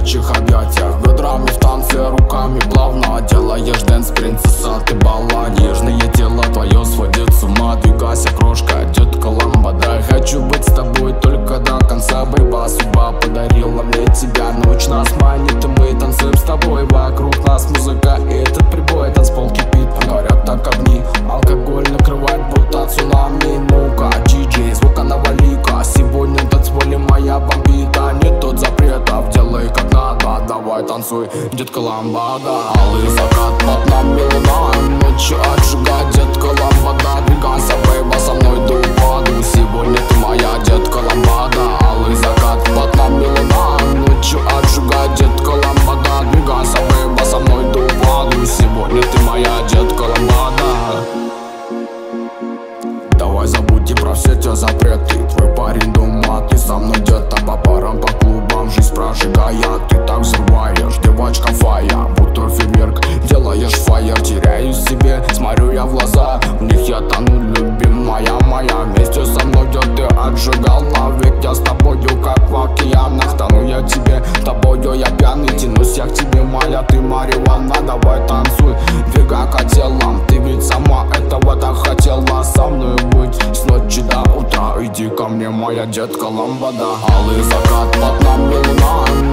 горячих объятиях, бедрами в танце, руками плавно делаешь дэнс, принцесса, ты баллад. Нежное тело твое сводит с ума, двигайся, крошка, детка ламбада. Хочу быть с тобой только до конца, борьба, судьба подарила мне тебя. Ночь нас манит, и мы танцуем с тобой. Вокруг нас музыка и этот прибой, танцпол кипит, горят так огни. Алкоголь накрывает будто цунами. Ну-ка, диджей, звука навали-ка. Сегодня в танцполе моя бомбита. Нет тут запретов, делай как надо. Давай танцуй, детка ламбада. Алый закат, под нами луна. Ночью отжигать, детка ламбада. Двигайся, бейба, со мной до упаду. Сегодня ты моя детка ламбада. Алый закат, под нами луна. Ночью отжигать, детка ламбада. Двигайся, бейба, со мной до упаду. Сегодня ты моя детка ламбада. Давай забудьте про все те запреты. Твой парень дома, ты со мной где-то по барам, по клубам жизнь прожигая. Ты так взрываешь, девочка фая, будто фейерверк, делаешь фаер. Теряюсь в себе, смотрю я в глаза, в них я тону, любимая моя. Вместе со мной где ты отжигала, ведь я с тобою как в океанах. Тону я тебе, тобою я пьяный, тянусь я к тебе, моя ты марихуана. Давай танцуй, двигай к телом, ты ведь сама этого так хотела со мной быть с ночи до утра. Иди ко мне, моя детка ламбада. Алый закат, под нами луна.